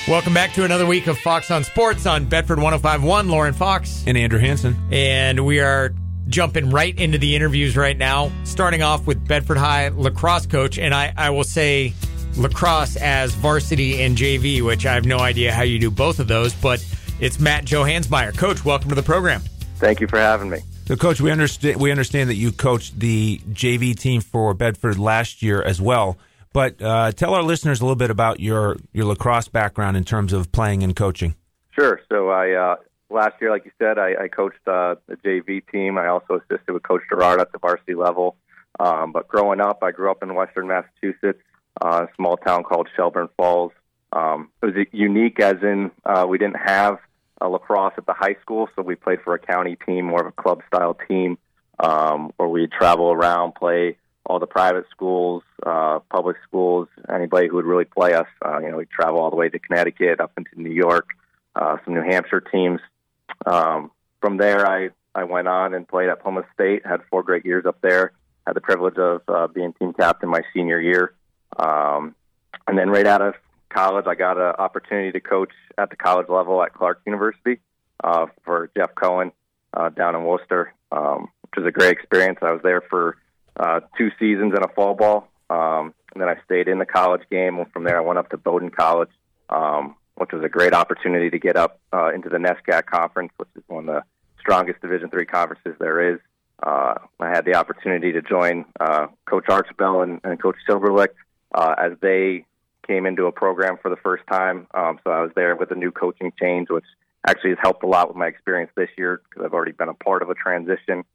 Welcome back to another week of Fox on Sports on Bedford 105.1. Lauren Fox. And Andrew Hansen. And we are jumping right into the interviews right now, starting off with Bedford High lacrosse coach. And I will say lacrosse as varsity and JV, which I have no idea how you do both of those, but it's Matt Johansmeyer. Coach, welcome to the program. Thank you for having me. So, Coach, we understand that you coached the JV team for Bedford last year as well. But tell our listeners a little bit about your lacrosse background in terms of playing and coaching. Sure. So I last year, like you said, I coached the JV team. I also assisted with Coach Gerard at the varsity level. But growing up, I grew up in Western Massachusetts, a small town called Shelburne Falls. It was unique as in we didn't have a lacrosse at the high school, so we played for a county team, more of a club-style team, where we'd travel around, play all the private schools, public schools, anybody who would really play us. We'd travel all the way to Connecticut, up into New York, some New Hampshire teams. From there, I went on and played at Plymouth State, had 4 great years up there, had the privilege of being team captain my senior year. And then right out of college, I got an opportunity to coach at the college level at Clark University for Jeff Cohen down in Worcester, which was a great experience. I was there for 2 seasons and a fall ball, and then I stayed in the college game. And from there, I went up to Bowdoin College, which was a great opportunity to get up into the NESCAC conference, which is one of the strongest Division III conferences there is. I had the opportunity to join Coach Archibald and Coach Silverlick as they came into a program for the first time. So I was there with a new coaching change, which actually has helped a lot with my experience this year because I've already been a part of a transition.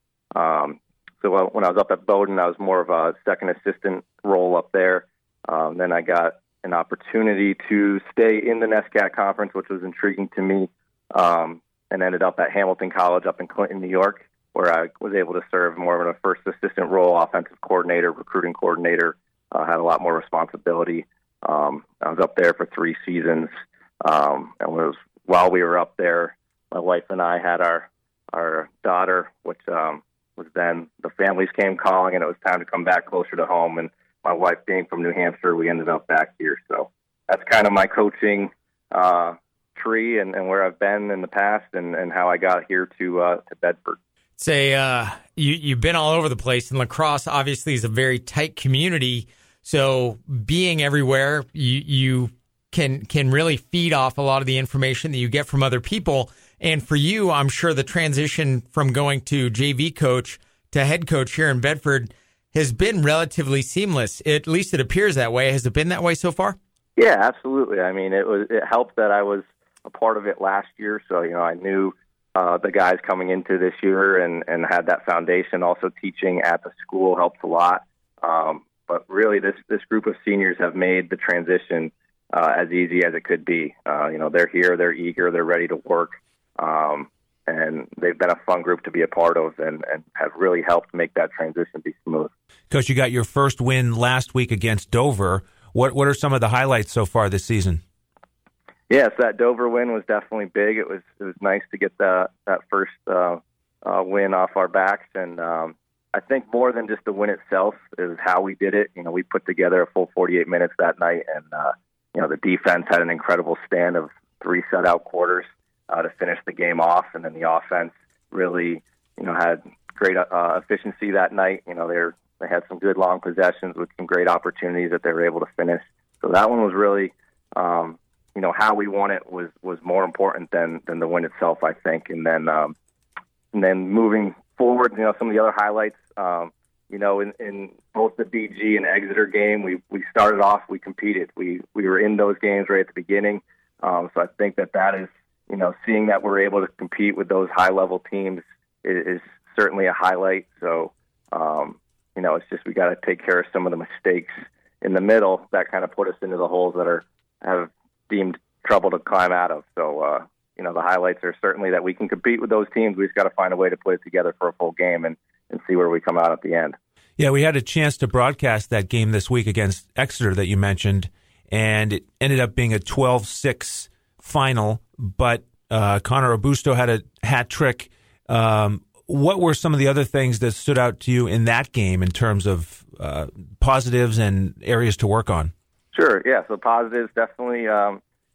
So when I was up at Bowdoin, I was more of a second assistant role up there. Then I got an opportunity to stay in the NESCAC conference, which was intriguing to me, and ended up at Hamilton College up in Clinton, New York, where I was able to serve more of a first assistant role, offensive coordinator, recruiting coordinator, had a lot more responsibility. I was up there for 3 seasons, and while we were up there, my wife and I had our daughter, which was then the families came calling, and it was time to come back closer to home. And my wife being from New Hampshire, we ended up back here. So that's kind of my coaching tree and where I've been in the past and how I got here to Bedford. Say you've been all over the place, and lacrosse obviously is a very tight community. So being everywhere, you can really feed off a lot of the information that you get from other people. And for you, I'm sure the transition from going to JV coach to head coach here in Bedford has been relatively seamless. At least it appears that way. Has it been that way so far? Yeah, absolutely. I mean, it helped that I was a part of it last year. So, I knew the guys coming into this year and had that foundation. Also teaching at the school helped a lot. But really, this group of seniors have made the transition as easy as it could be. They're here, they're eager, they're ready to work. And they've been a fun group to be a part of and have really helped make that transition be smooth. Coach, you got your first win last week against Dover. What are some of the highlights so far this season? Yes, that Dover win was definitely big. It was nice to get that first win off our backs. And I think more than just the win itself is how we did it. We put together a full 48 minutes that night, and the defense had an incredible stand of 3 shutout quarters to finish the game off, and then the offense really, had great efficiency that night. They had some good long possessions with some great opportunities that they were able to finish. So that one was really, how we won it was more important than the win itself, I think. And then moving forward, some of the other highlights, in both the BG and Exeter game, we started off, we competed. We were in those games right at the beginning. So I think that is, seeing that we're able to compete with those high-level teams is certainly a highlight. So, it's just we got to take care of some of the mistakes in the middle that kind of put us into the holes that have deemed trouble to climb out of. So, the highlights are certainly that we can compete with those teams. We just got to find a way to put it together for a full game and see where we come out at the end. Yeah, we had a chance to broadcast that game this week against Exeter that you mentioned, and it ended up being a 12-6 final, but Connor Augusto had a hat trick. What were some of the other things that stood out to you in that game in terms of positives and areas to work on? Sure, yeah. So positives, definitely,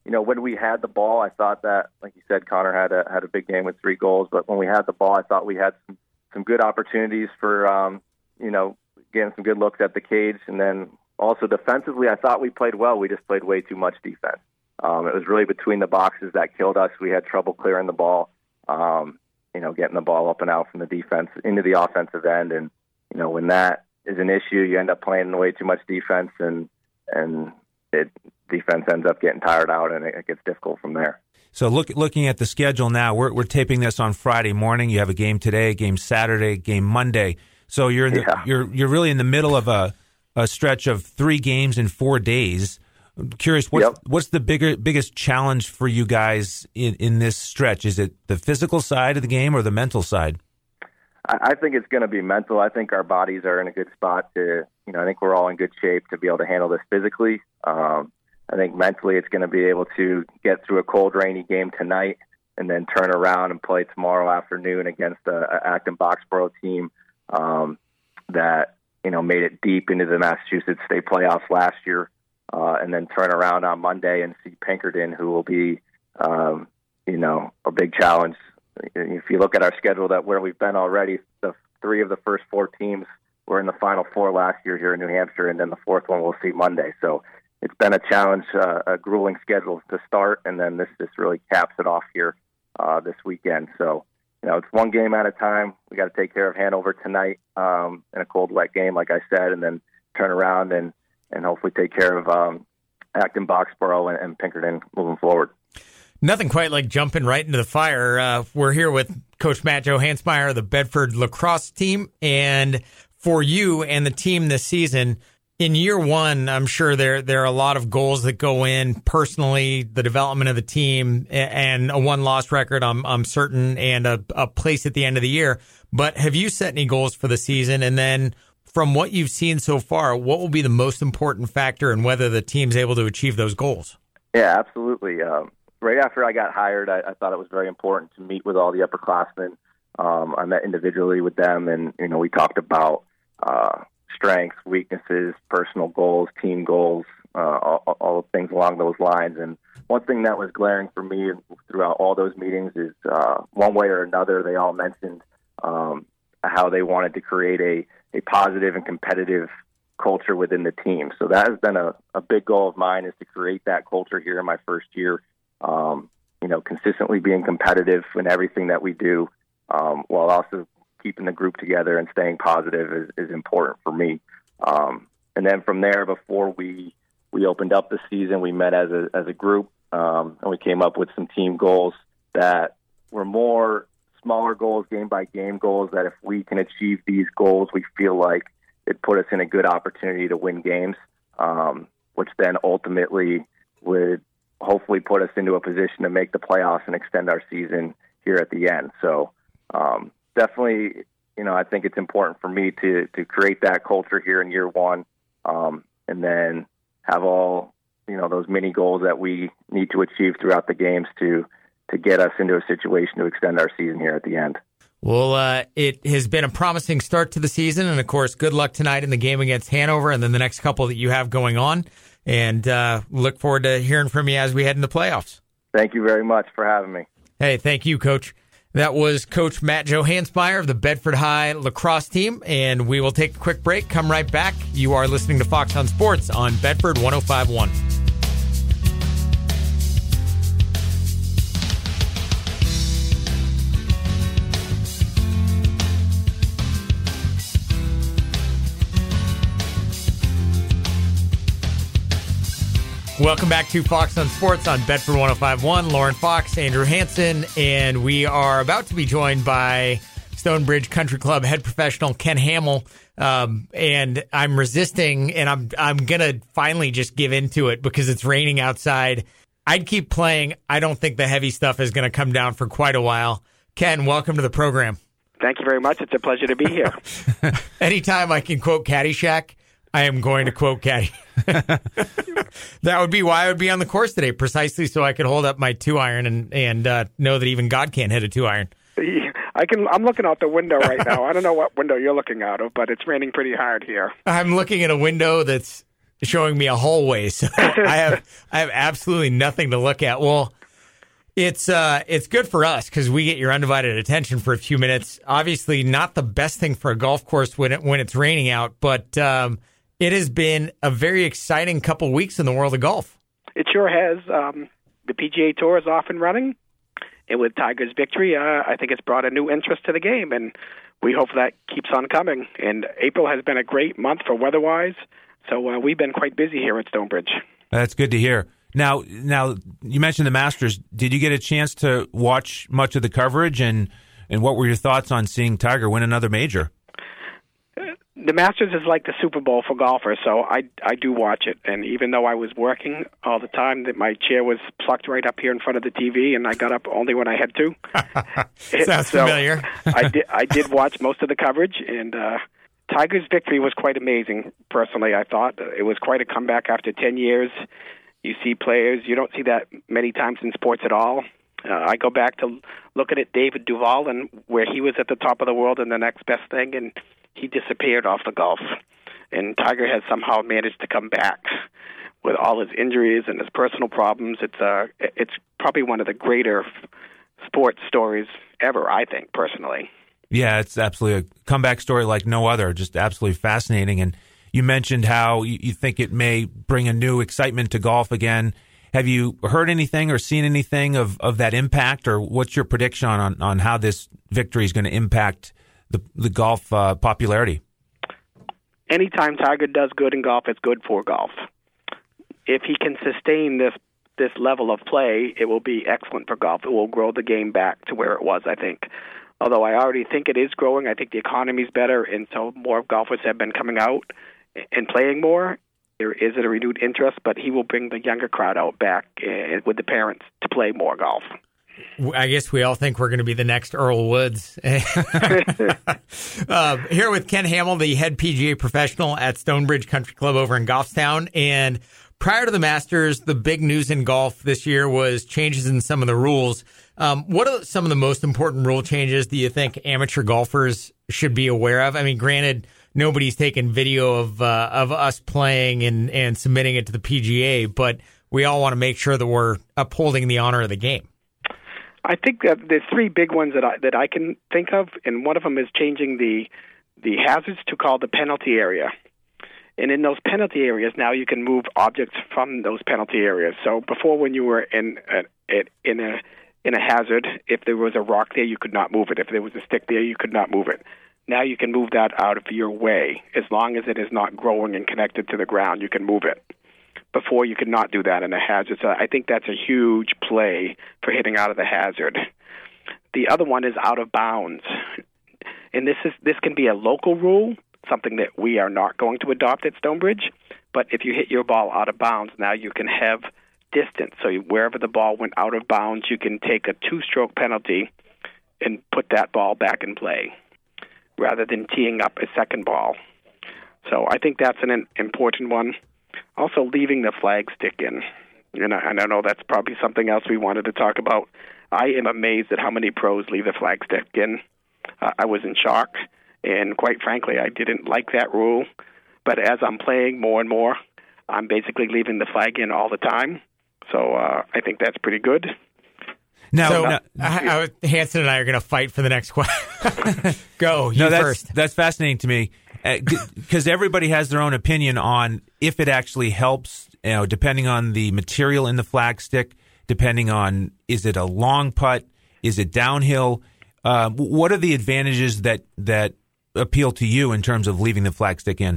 when we had the ball, I thought that, like you said, Connor had a big game with 3 goals. But when we had the ball, I thought we had some good opportunities for, getting some good looks at the cage. And then also defensively, I thought we played well. We just played way too much defense. It was really between the boxes that killed us. We had trouble clearing the ball, getting the ball up and out from the defense into the offensive end. And, when that is an issue, you end up playing way too much defense, and defense ends up getting tired out, and it gets difficult from there. So looking at the schedule now, we're taping this on Friday morning. You have a game today, a game Saturday, a game Monday. So you're you're really in the middle of a stretch of 3 games in 4 days. I'm curious, what's the biggest challenge for you guys in this stretch? Is it the physical side of the game or the mental side? I think it's going to be mental. I think our bodies are in a good spot to, I think we're all in good shape to be able to handle this physically. I think mentally it's going to be able to get through a cold, rainy game tonight and then turn around and play tomorrow afternoon against a Acton-Boxborough team that, made it deep into the Massachusetts State playoffs last year, and then turn around on Monday and see Pinkerton, who will be, a big challenge. If you look at our schedule, that where we've been already, the 3 of the first 4 teams were in the Final Four last year here in New Hampshire, and then the 4th one we'll see Monday. So it's been a challenge, a grueling schedule to start, and then this really caps it off here this weekend. So, it's 1 game at a time. We got to take care of Hanover tonight in a cold, wet game, like I said, and then turn around and hopefully take care of Acton-Boxborough and Pinkerton moving forward. Nothing quite like jumping right into the fire. We're here with Coach Matt Johansmeyer of the Bedford lacrosse team. And for you and the team this season, in year 1, I'm sure there are a lot of goals that go in personally, the development of the team, and a 1-loss record, I'm certain, and a place at the end of the year. But have you set any goals for the season? And then from what you've seen so far, what will be the most important factor in whether the team's able to achieve those goals? Yeah, absolutely. Right after I got hired, I thought it was very important to meet with all the upperclassmen. I met individually with them, and we talked about strengths, weaknesses, personal goals, team goals, all things along those lines. And one thing that was glaring for me throughout all those meetings is one way or another, they all mentioned how they wanted to create a positive and competitive culture within the team. So that has been a big goal of mine, is to create that culture here in my first year. Consistently being competitive in everything that we do, while also keeping the group together and staying positive is important for me. And then from there, before we opened up the season, we met as a group, and we came up with some team goals that were more smaller goals, game by game goals, that if we can achieve these goals, we feel like it put us in a good opportunity to win games, which then ultimately would hopefully put us into a position to make the playoffs and extend our season here at the end. So definitely, I think it's important for me to create that culture here in year 1, and then have all, those mini goals that we need to achieve throughout the games to get us into a situation to extend our season here at the end. Well, it has been a promising start to the season, and of course, good luck tonight in the game against Hanover, and then the next couple that you have going on. And look forward to hearing from you as we head into the playoffs. Thank you very much for having me. Hey, thank you, Coach. That was Coach Matt Johansmeyer of the Bedford High lacrosse team, and we will take a quick break, come right back. You are listening to Fox on Sports on Bedford 105.1. Welcome back to Fox on Sports on Bedford 105.1. Lauren Fox, Andrew Hansen, and we are about to be joined by Stonebridge Country Club head professional Ken Hamill. And I'm resisting, and I'm gonna finally just give into it because it's raining outside. I'd keep playing. I don't think the heavy stuff is going to come down for quite a while. Ken, welcome to the program. Thank you very much. It's a pleasure to be here. Anytime I can quote Caddyshack, I am going to quote Caddy. That would be why I would be on the course today, precisely so I could hold up my 2-iron and know that even God can't hit a 2-iron. I'm looking out the window right now. I don't know what window you're looking out of, but it's raining pretty hard here. I'm looking at a window that's showing me a hallway, so I have absolutely nothing to look at. Well, it's good for us because we get your undivided attention for a few minutes. Obviously, not the best thing for a golf course when it's raining out, but it has been a very exciting couple weeks in the world of golf. It sure has. The PGA Tour is off and running, and with Tiger's victory, I think it's brought a new interest to the game, and we hope that keeps on coming. And April has been a great month for weather-wise, so we've been quite busy here at Stonebridge. That's good to hear. Now you mentioned the Masters. Did you get a chance to watch much of the coverage, and what were your thoughts on seeing Tiger win another major? The Masters is like the Super Bowl for golfers, so I do watch it. And even though I was working all the time, that my chair was plucked right up here in front of the TV, and I got up only when I had to. Sounds familiar. I did watch most of the coverage, and Tiger's victory was quite amazing, personally. I thought it was quite a comeback after 10 years. You see players, you don't see that many times in sports at all. I go back to looking at David Duval and where he was at the top of the world and the next best thing, and he disappeared off the golf. And Tiger has somehow managed to come back with all his injuries and his personal problems. It's probably one of the greater sports stories ever, I think, personally. Yeah, it's absolutely a comeback story like no other, just absolutely fascinating. And you mentioned how you think it may bring a new excitement to golf again. Have you heard anything or seen anything of that impact, or what's your prediction on how this victory is going to impact the golf popularity? Anytime Tiger does good in golf, it's good for golf. If he can sustain this level of play, it will be excellent for golf. It will grow the game back to where it was, I think. Although I already think it is growing, I think the economy's better, and so more golfers have been coming out and playing more. There is a renewed interest, but he will bring the younger crowd out back with the parents to play more golf. I guess we all think we're going to be the next Earl Woods. Here with Ken Hamill, the head PGA professional at Stonebridge Country Club over in Goffstown. And prior to the Masters, the big news in golf this year was changes in some of the rules. What are some of the most important rule changes do you think amateur golfers should be aware of? I mean, granted, nobody's taken video of us playing and submitting it to the PGA, but we all want to make sure that we're upholding the honor of the game. I think that there's three big ones that I can think of, and one of them is changing the hazards to call the penalty area. And in those penalty areas, now you can move objects from those penalty areas. So before, when you were in a hazard, if there was a rock there, you could not move it. If there was a stick there, you could not move it. Now you can move that out of your way. As long as it is not growing and connected to the ground, you can move it. Before, you could not do that in a hazard. So I think that's a huge play for hitting out of the hazard. The other one is out of bounds. And this can be a local rule, something that we are not going to adopt at Stonebridge. But if you hit your ball out of bounds, now you can have distance. So wherever the ball went out of bounds, you can take a 2-stroke penalty and put that ball back in play, rather than teeing up a second ball. So I think that's an important one. Also, leaving the flag stick in. And I know that's probably something else we wanted to talk about. I am amazed at how many pros leave the flag stick in. I was in shock, and quite frankly, I didn't like that rule. But as I'm playing more and more, I'm basically leaving the flag in all the time. So I think that's pretty good. Now, Hanson and I are going to fight for the next question. Go, first. That's fascinating to me, because everybody has their own opinion on if it actually helps, depending on the material in the flag stick, depending on, is it a long putt, is it downhill? What are the advantages that appeal to you in terms of leaving the flag stick in?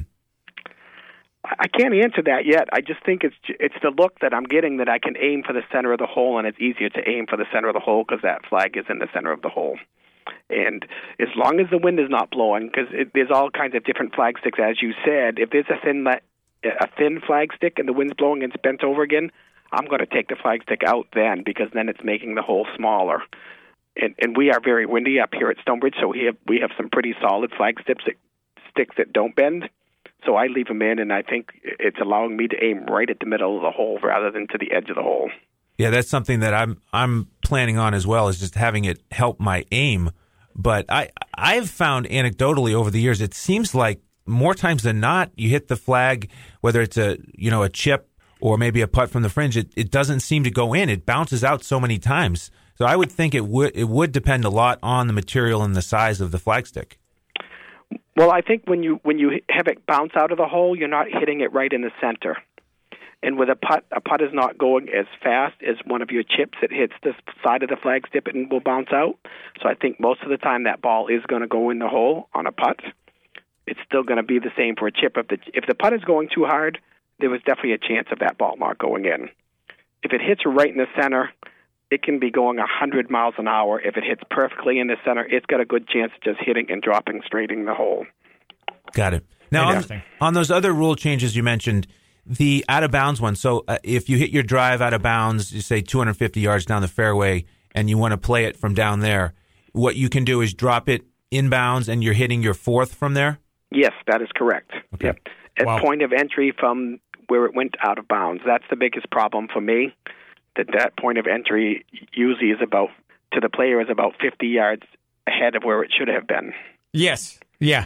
I can't answer that yet. I just think it's the look that I'm getting, that I can aim for the center of the hole, and it's easier to aim for the center of the hole because that flag is in the center of the hole. And as long as the wind is not blowing, because there's all kinds of different flag sticks, as you said. If there's a thin flag stick and the wind's blowing and it's bent over again, I'm going to take the flag stick out then, because then it's making the hole smaller. And we are very windy up here at Stonebridge, so we have some pretty solid flag sticks that don't bend. So I leave them in, and I think it's allowing me to aim right at the middle of the hole rather than to the edge of the hole. Yeah, that's something that I'm planning on as well, is just having it help my aim. But I've found anecdotally over the years, it seems like more times than not, you hit the flag, whether it's a chip or maybe a putt from the fringe, it doesn't seem to go in. It bounces out so many times. So I would think it would depend a lot on the material and the size of the flagstick. Well, I think when you have it bounce out of the hole, you're not hitting it right in the center. And with a putt is not going as fast as one of your chips. It hits the side of the flagstick and will bounce out. So I think most of the time that ball is going to go in the hole on a putt. It's still going to be the same for a chip. If the putt is going too hard, there was definitely a chance of that ball not going in. If it hits right in the center, it can be going 100 miles an hour. If it hits perfectly in the center, it's got a good chance of just hitting and dropping straight in the hole. Got it. Now, on those other rule changes you mentioned, the out-of-bounds one, so if you hit your drive out of bounds, you say 250 yards down the fairway, and you want to play it from down there, what you can do is drop it inbounds, and you're hitting your fourth from there? Yes, that is correct. Okay. Yep. At point of entry from where it went out of bounds. That's the biggest problem for me, that point of entry usually is about, to the player, is about 50 yards ahead of where it should have been. Yes. Yeah.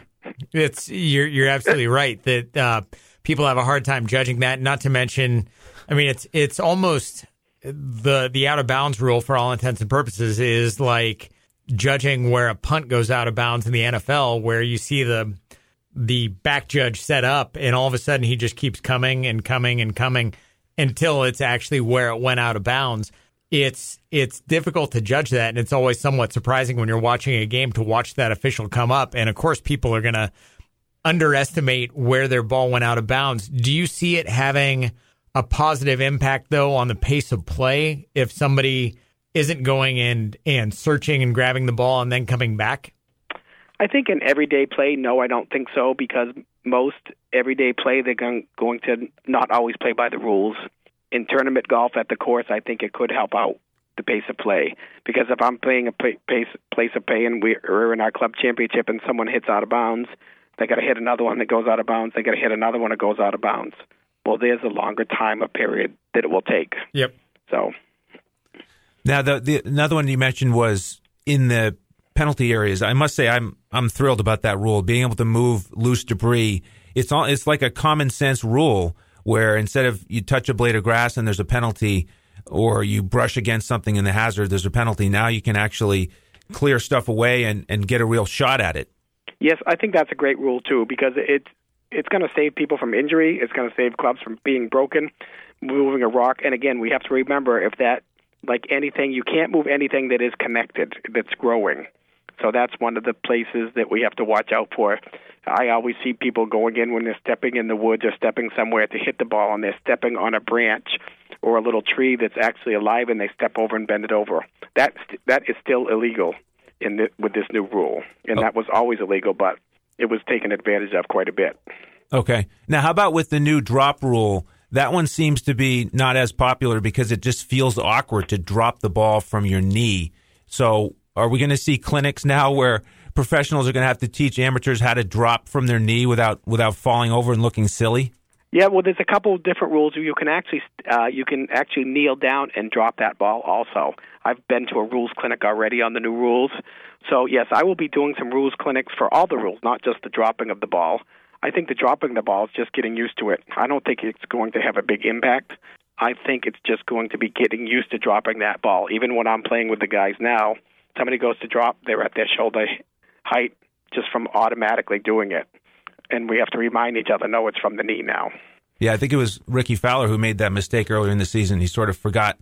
You're absolutely right that people have a hard time judging that. Not to mention, I mean, it's almost the out of bounds rule for all intents and purposes is like judging where a punt goes out of bounds in the NFL, where you see the back judge set up, and all of a sudden he just keeps coming and coming and coming until it's actually where it went out of bounds. It's difficult to judge that, and it's always somewhat surprising when you're watching a game to watch that official come up. And, of course, people are going to underestimate where their ball went out of bounds. Do you see it having a positive impact, though, on the pace of play if somebody isn't going and searching and grabbing the ball and then coming back? I think in everyday play, no, I don't think so, because most everyday play, they're going to not always play by the rules. In tournament golf at the course, I think it could help out the pace of play. Because if I'm playing a place of play and we're in our club championship and someone hits out of bounds, they got to hit another one that goes out of bounds. They got to hit another one that goes out of bounds. Well, there's a longer time of period that it will take. Yep. So now the another one you mentioned was in the penalty areas. I must say I'm thrilled about that rule, being able to move loose debris. It's like a common sense rule where instead of you touch a blade of grass and there's a penalty, or you brush against something in the hazard, there's a penalty. Now you can actually clear stuff away and get a real shot at it. Yes, I think that's a great rule too, because it's going to save people from injury. It's going to save clubs from being broken, moving a rock. And again, we have to remember if that, like anything, you can't move anything that is connected, that's growing. So that's one of the places that we have to watch out for. I always see people going in when they're stepping in the woods or stepping somewhere to hit the ball, and they're stepping on a branch or a little tree that's actually alive, and they step over and bend it over. That is still illegal with this new rule, and that was always illegal, but it was taken advantage of quite a bit. Okay. Now, how about with the new drop rule? That one seems to be not as popular because it just feels awkward to drop the ball from your knee. So are we going to see clinics now where professionals are going to have to teach amateurs how to drop from their knee without falling over and looking silly? Yeah, well, there's a couple of different rules. You can actually kneel down and drop that ball also. I've been to a rules clinic already on the new rules. So, yes, I will be doing some rules clinics for all the rules, not just the dropping of the ball. I think the dropping the ball is just getting used to it. I don't think it's going to have a big impact. I think it's just going to be getting used to dropping that ball. Even when I'm playing with the guys now, somebody goes to drop, they're at their shoulder height just from automatically doing it. And we have to remind each other, no, it's from the knee now. Yeah, I think it was Ricky Fowler who made that mistake earlier in the season. He sort of forgot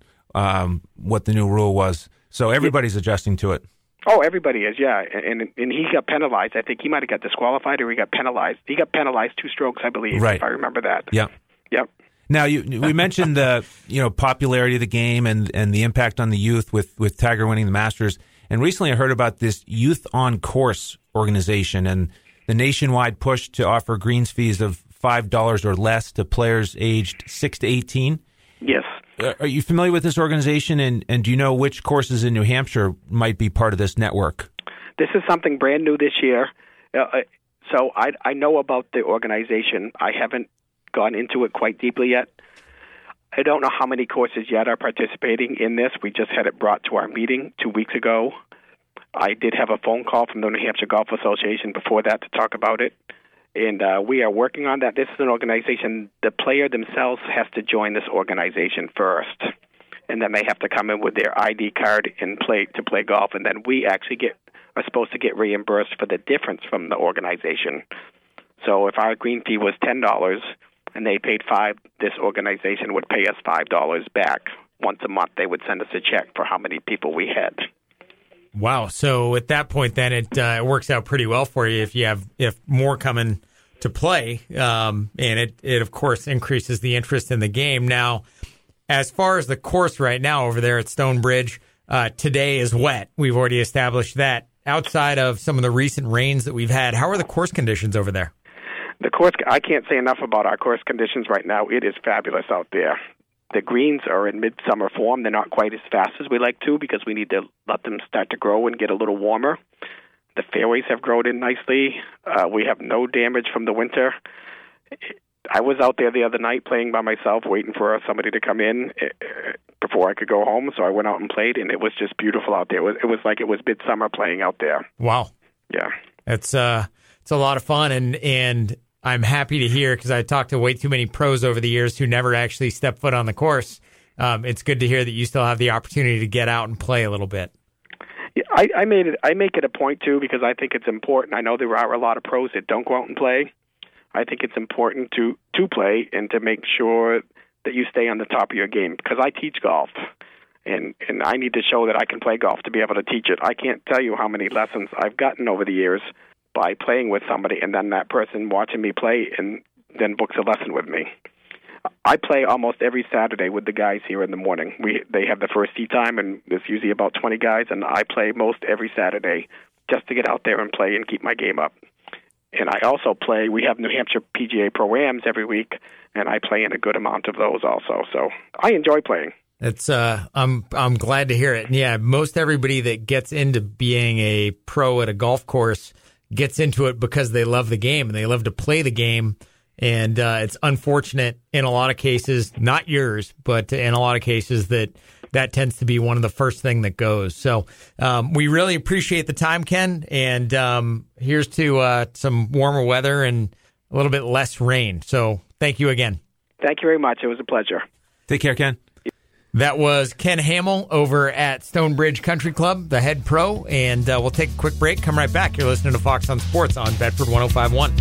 what the new rule was. So everybody's adjusting to it. Oh, everybody is, yeah. And he got penalized. I think he might have got disqualified or he got penalized. He got penalized 2 strokes, I believe, right. If I remember that. Yep. Yep. Now, we mentioned the popularity of the game and the impact on the youth with Tiger winning the Masters. And recently I heard about this Youth on Course organization and the nationwide push to offer greens fees of $5 or less to players aged 6 to 18. Yes. Are you familiar with this organization, and do you know which courses in New Hampshire might be part of this network? This is something brand new this year. So I know about the organization. I haven't gone into it quite deeply yet. I don't know how many courses yet are participating in this. We just had it brought to our meeting 2 weeks ago. I did have a phone call from the New Hampshire Golf Association before that to talk about it. And we are working on that. This is an organization, the player themselves has to join this organization first. And then they have to come in with their ID card and play golf. And then we actually are supposed to get reimbursed for the difference from the organization. So if our green fee was $10 and they paid $5, this organization would pay us $5 back. Once a month, they would send us a check for how many people we had. Wow. So at that point, then it works out pretty well for you if more coming to play, and it of course increases the interest in the game. Now, as far as the course right now over there at Stonebridge, today is wet. We've already established that. Outside of some of the recent rains that we've had, how are the course conditions over there? The course, I can't say enough about our course conditions right now. It is fabulous out there. The greens are in midsummer form. They're not quite as fast as we like to because we need to let them start to grow and get a little warmer. The fairways have grown in nicely. We have no damage from the winter. I was out there the other night playing by myself, waiting for somebody to come in before I could go home. So I went out and played, and it was just beautiful out there. It was like it was midsummer playing out there. Wow. Yeah. It's a lot of fun, and I'm happy to hear, because I talked to way too many pros over the years who never actually step foot on the course. It's good to hear that you still have the opportunity to get out and play a little bit. Yeah, I make it a point, too, because I think it's important. I know there are a lot of pros that don't go out and play. I think it's important to play and to make sure that you stay on the top of your game, because I teach golf, and I need to show that I can play golf to be able to teach it. I can't tell you how many lessons I've gotten over the years by playing with somebody and then that person watching me play and then books a lesson with me. I play almost every Saturday with the guys here in the morning. They have the first tee time, and there's usually about 20 guys, and I play most every Saturday just to get out there and play and keep my game up. And I also play, we have New Hampshire PGA Pro-Ams every week, and I play in a good amount of those also. So I enjoy playing. It's I'm glad to hear it. And yeah, most everybody that gets into being a pro at a golf course gets into it because they love the game and they love to play the game. And it's unfortunate in a lot of cases, not yours, but in a lot of cases that tends to be one of the first thing that goes. So we really appreciate the time, Ken. And here's to some warmer weather and a little bit less rain. So thank you again. Thank you very much. It was a pleasure. Take care, Ken. That was Ken Hamill over at Stonebridge Country Club, the head pro. And we'll take a quick break. Come right back. You're listening to Fox on Sports on Bedford 105.1.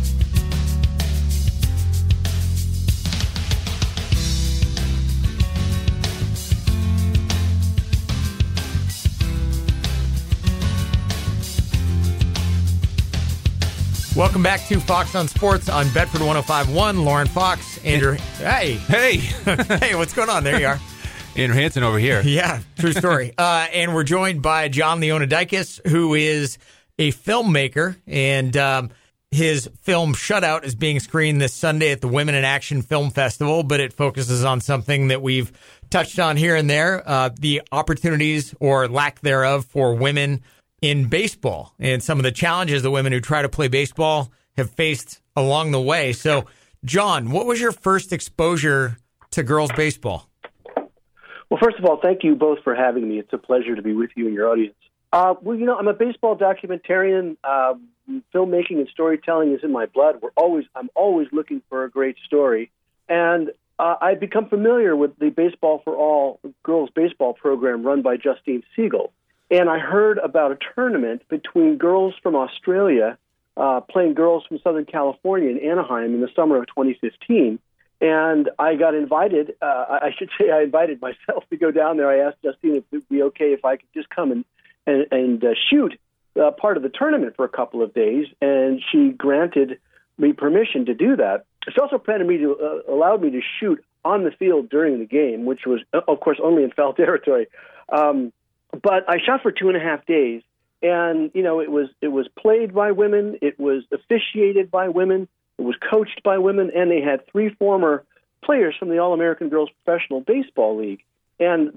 Welcome back to Fox on Sports on Bedford 105.1. Lauren Fox, Andrew. Hey. Hey, what's going on? There you are. Andrew Hansen over here. Yeah, true story. And we're joined by John Leonidakis, who is a filmmaker, and his film Shutout is being screened this Sunday at the Women in Action Film Festival, but it focuses on something that we've touched on here and there, the opportunities or lack thereof for women in baseball and some of the challenges that women who try to play baseball have faced along the way. So, John, what was your first exposure to girls baseball? Well, first of all, thank you both for having me. It's a pleasure to be with you and your audience. Well, I'm a baseball documentarian. Filmmaking and storytelling is in my blood. I'm always looking for a great story. And I've become familiar with the Baseball for All girls baseball program run by Justine Siegel. And I heard about a tournament between girls from Australia playing girls from Southern California in Anaheim in the summer of 2015. And I got invited. I invited myself to go down there. I asked Justine if it would be okay if I could just come and shoot part of the tournament for a couple of days. And she granted me permission to do that. She also allowed me to shoot on the field during the game, which was, of course, only in foul territory. But I shot for 2.5 days, and it was played by women, it was officiated by women, it was coached by women, and they had 3 former players from the All-American Girls Professional Baseball League. And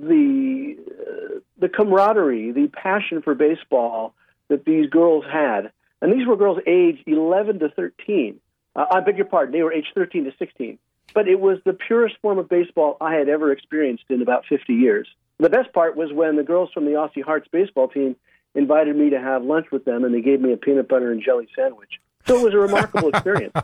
the camaraderie, the passion for baseball that these girls had, and these were girls aged 11 to 13. I beg your pardon, they were aged 13 to 16. But it was the purest form of baseball I had ever experienced in about 50 years. The best part was when the girls from the Aussie Hearts baseball team invited me to have lunch with them, and they gave me a peanut butter and jelly sandwich. So it was a remarkable experience.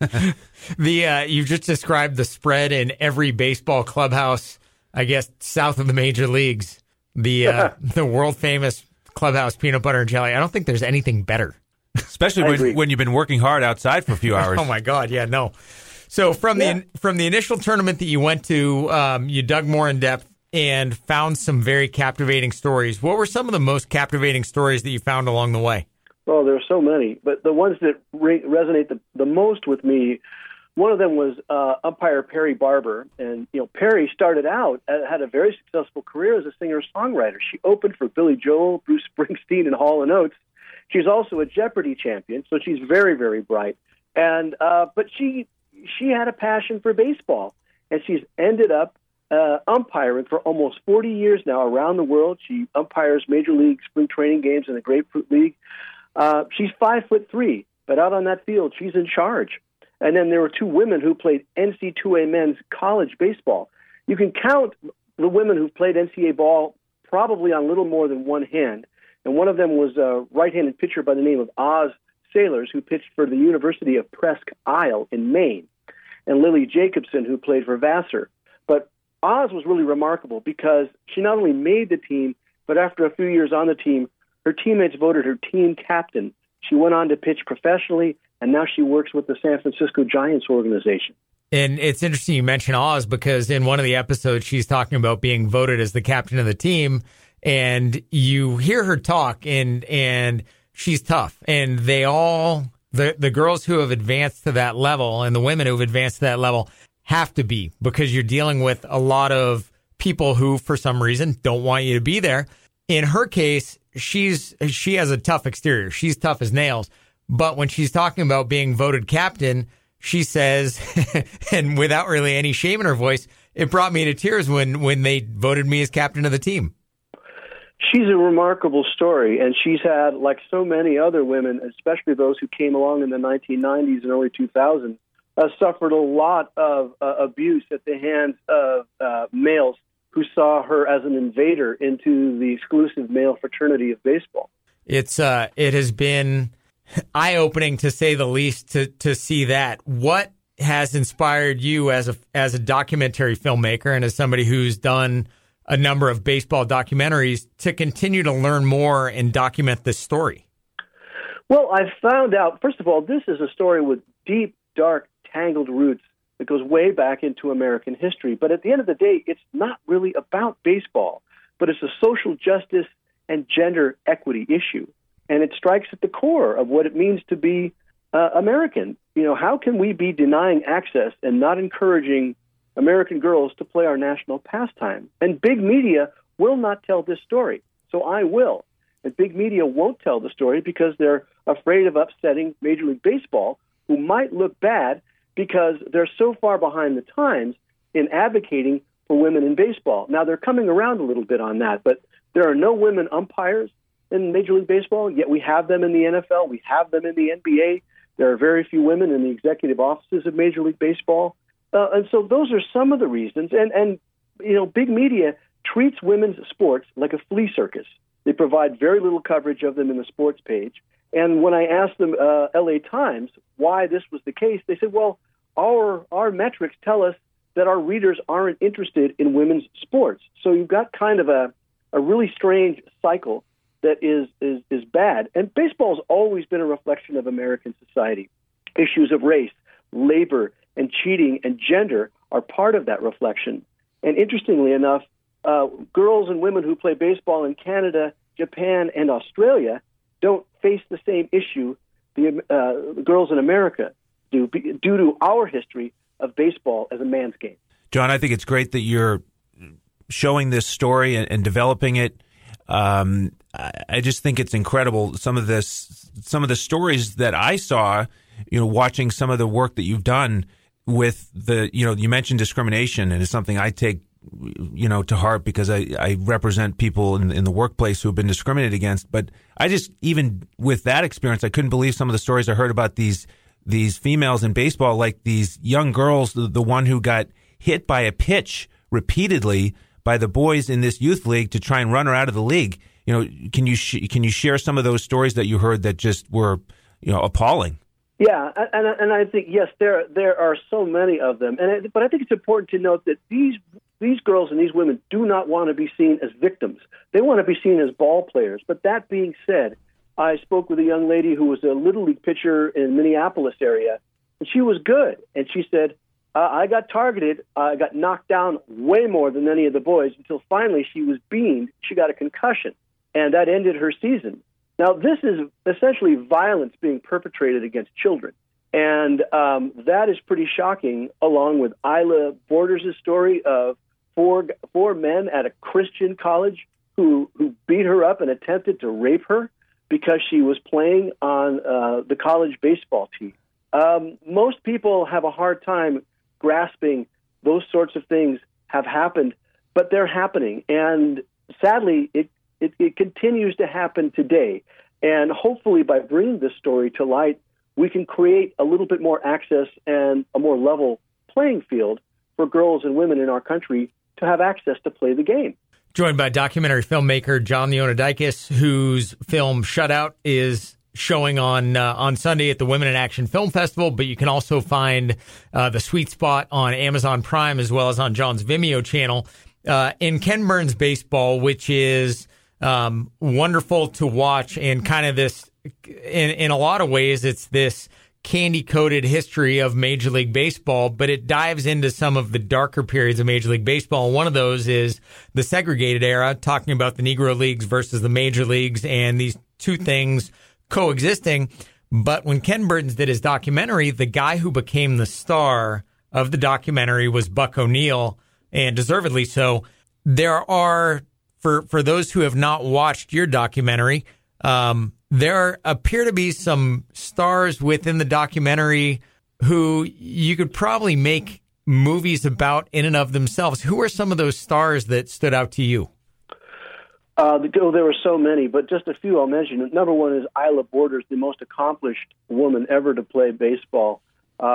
You've just described the spread in every baseball clubhouse, I guess, south of the major leagues. The world famous clubhouse peanut butter and jelly. I don't think there's anything better. Especially when you've been working hard outside for a few hours. Oh my God, yeah, no. So from the initial tournament that you went to, you dug more in depth and found some very captivating stories. What were some of the most captivating stories that you found along the way? Oh, there are so many, but the ones that resonate the most with me, one of them was umpire Perry Barber. And, Perry started out, had a very successful career as a singer-songwriter. She opened for Billy Joel, Bruce Springsteen, and Hall & Oates. She's also a Jeopardy champion, so she's very, very bright. And but she had a passion for baseball, and she's ended up umpiring for almost 40 years now around the world. She umpires Major League spring training games in the Grapefruit League. She's 5'3", but out on that field, she's in charge. And then there were two women who played NC2A men's college baseball. You can count the women who played NCAA ball probably on little more than one hand. And one of them was a right-handed pitcher by the name of Oz Sailors, who pitched for the University of Presque Isle in Maine, and Lily Jacobson, who played for Vassar. But Oz was really remarkable because she not only made the team, but after a few years on the team, her teammates voted her team captain. She went on to pitch professionally, and now she works with the San Francisco Giants organization. And it's interesting you mention Oz because in one of the episodes, she's talking about being voted as the captain of the team, and you hear her talk, and she's tough. And they all, the girls who have advanced to that level and the women who have advanced to that level have to be, because you're dealing with a lot of people who, for some reason, don't want you to be there. In her case, she has a tough exterior. She's tough as nails. But when she's talking about being voted captain, she says, and without really any shame in her voice, it brought me to tears when they voted me as captain of the team. She's a remarkable story, and she's had, like so many other women, especially those who came along in the 1990s and early 2000s, suffered a lot of abuse at the hands of males who saw her as an invader into the exclusive male fraternity of baseball. It has been eye-opening, to say the least, to see that. What has inspired you as a documentary filmmaker and as somebody who's done a number of baseball documentaries to continue to learn more and document this story? Well, I found out, first of all, this is a story with deep, dark, tangled roots that goes way back into American history. But at the end of the day, it's not really about baseball, but it's a social justice and gender equity issue. And it strikes at the core of what it means to be American. How can we be denying access and not encouraging American girls to play our national pastime? And big media will not tell this story, so I will. And big media won't tell the story because they're afraid of upsetting Major League Baseball, who might look bad because they're so far behind the times in advocating for women in baseball. Now, they're coming around a little bit on that, but there are no women umpires in Major League Baseball, yet we have them in the NFL, we have them in the NBA. There are very few women in the executive offices of Major League Baseball. And so those are some of the reasons. And big media treats women's sports like a flea circus. They provide very little coverage of them in the sports page. And when I asked them, LA Times, why this was the case, they said, well, our metrics tell us that our readers aren't interested in women's sports. So you've got kind of a really strange cycle that is bad. And baseball's always been a reflection of American society. Issues of race, labor, and cheating and gender are part of that reflection. And interestingly enough, girls and women who play baseball in Canada, Japan, and Australia don't face the same issue the girls in America do due to our history of baseball as a man's game. John, I think it's great that you're showing this story and developing it. I just think it's incredible. Some of the stories that I saw, watching some of the work that you've done with you mentioned discrimination, and it's something I take, to heart because I represent people in the workplace who have been discriminated against. But I just, even with that experience, I couldn't believe some of the stories I heard about these females in baseball, like these young girls, the one who got hit by a pitch repeatedly by the boys in this youth league to try and run her out of the league. Can you share some of those stories that you heard that just were, appalling? Yeah, and I think, yes, there are so many of them, but I think it's important to note that these girls and these women do not want to be seen as victims. They want to be seen as ball players. But that being said, I spoke with a young lady who was a Little League pitcher in Minneapolis area, and she was good. And she said, I got targeted. I got knocked down way more than any of the boys until finally she was beamed. She got a concussion, and that ended her season. Now, this is essentially violence being perpetrated against children, and that is pretty shocking, along with Isla Borders' story of four men at a Christian college who beat her up and attempted to rape her because she was playing on the college baseball team. Most people have a hard time grasping those sorts of things have happened, but they're happening, and sadly, it continues to happen today. And hopefully by bringing this story to light, we can create a little bit more access and a more level playing field for girls and women in our country to have access to play the game. Joined by documentary filmmaker John Leonidakis, whose film Shutout is showing on Sunday at the Women in Action Film Festival, but you can also find The Sweet Spot on Amazon Prime as well as on John's Vimeo channel. In Ken Burns Baseball, which is wonderful to watch, and kind of this, in a lot of ways, it's this candy-coated history of Major League Baseball, but it dives into some of the darker periods of Major League Baseball. One of those is the segregated era, talking about the Negro Leagues versus the Major Leagues, and these two things coexisting. But when Ken Burns did his documentary, the guy who became the star of the documentary was Buck O'Neil, and deservedly so. There are, for those who have not watched your documentary, there appear to be some stars within the documentary who you could probably make movies about in and of themselves. Who are some of those stars that stood out to you? There were so many, but just a few I'll mention. Number one is Isla Borders, the most accomplished woman ever to play baseball. She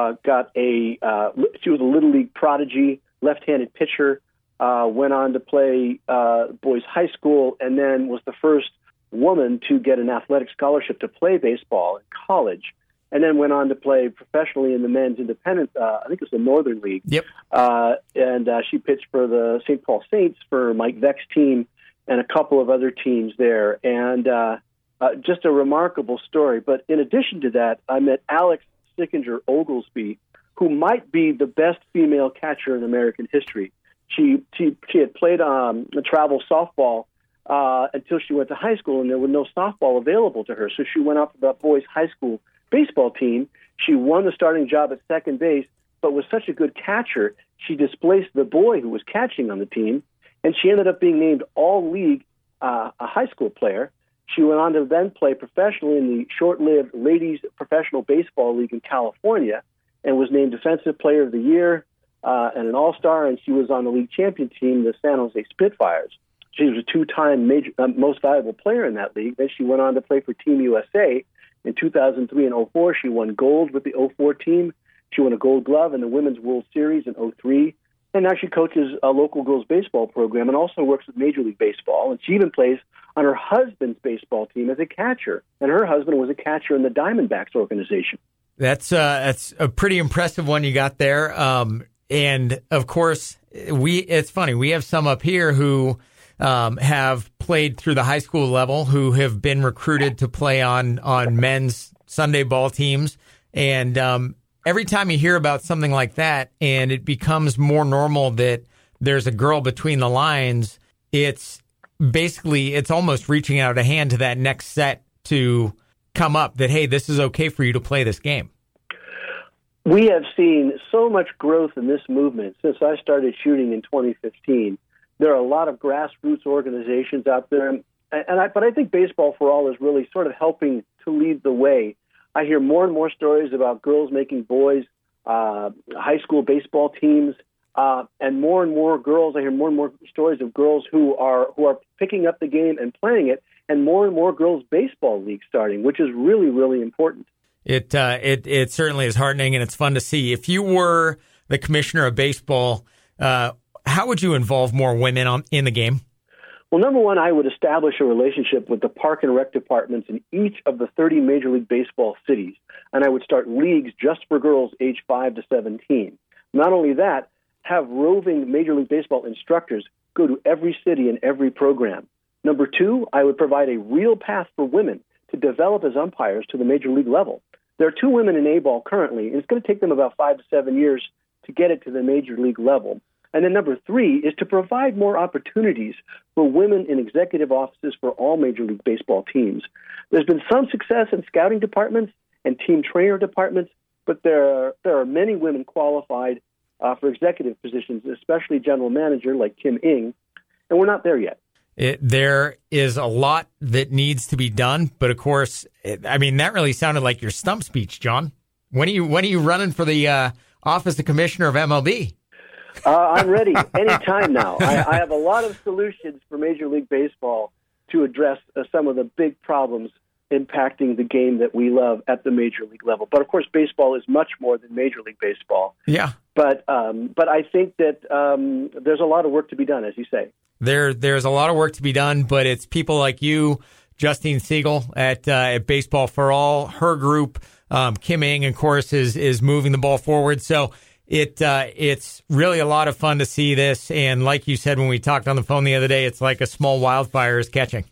was a Little League prodigy, left-handed pitcher, went on to play boys high school, and then was the first woman to get an athletic scholarship to play baseball in college, and then went on to play professionally in the men's independent, I think it was the Northern League. Yep. And she pitched for the St. Paul Saints for Mike Veck's team and a couple of other teams there. And just a remarkable story. But in addition to that, I met Alex Sickinger Oglesby, who might be the best female catcher in American history. She had played travel softball until she went to high school, and there was no softball available to her. So she went out to the boys' high school baseball team. She won the starting job at second base, but was such a good catcher, she displaced the boy who was catching on the team, and she ended up being named All-League a high school player. She went on to then play professionally in the short-lived Ladies Professional Baseball League in California and was named Defensive Player of the Year and an All-Star, and she was on the league champion team, the San Jose Spitfires. She was a two-time most valuable player in that league. Then she went on to play for Team USA. In 2003 and 2004, she won gold with the 2004 team. She won a Gold Glove in the Women's World Series in 2003. And now she coaches a local girls baseball program and also works with Major League Baseball. And she even plays on her husband's baseball team as a catcher. And her husband was a catcher in the Diamondbacks organization. That's a pretty impressive one you got there. And of course, it's funny. We have some up here who have played through the high school level, who have been recruited to play on men's Sunday ball teams. And every time you hear about something like that and it becomes more normal that there's a girl between the lines, it's almost reaching out a hand to that next set to come up that, hey, this is okay for you to play this game. We have seen so much growth in this movement since I started shooting in 2015. There are a lot of grassroots organizations out there, but I think Baseball for All is really sort of helping to lead the way. I hear more and more stories about girls making boys high school baseball teams, and more girls. I hear more and more stories of girls who are picking up the game and playing it, and more girls baseball leagues starting, which is really, really important. It certainly is heartening, and it's fun to see. If you were the commissioner of baseball, how would you involve more women in the game? Well, number one, I would establish a relationship with the park and rec departments in each of the 30 Major League Baseball cities, and I would start leagues just for girls age 5 to 17. Not only that, have roving Major League Baseball instructors go to every city and every program. Number two, I would provide a real path for women to develop as umpires to the Major League level. There are 2 women in A-ball currently, and it's going to take them about 5 to 7 years to get it to the Major League level. And then number three is to provide more opportunities for women in executive offices for all Major League Baseball teams. There's been some success in scouting departments and team trainer departments, but there are many women qualified for executive positions, especially general manager like Kim Ng, and we're not there yet. There is a lot that needs to be done, but of course, that really sounded like your stump speech, John. When are you running for the office of commissioner of MLB? I'm ready anytime now. I have a lot of solutions for Major League Baseball to address some of the big problems impacting the game that we love at the Major League level. But of course, baseball is much more than Major League Baseball. Yeah. But I think that there's a lot of work to be done, as you say. There's a lot of work to be done, but it's people like you, Justine Siegel at Baseball for All, her group, Kim Ng, of course, is moving the ball forward. So it's really a lot of fun to see this. And like you said when we talked on the phone the other day, it's like a small wildfire is catching.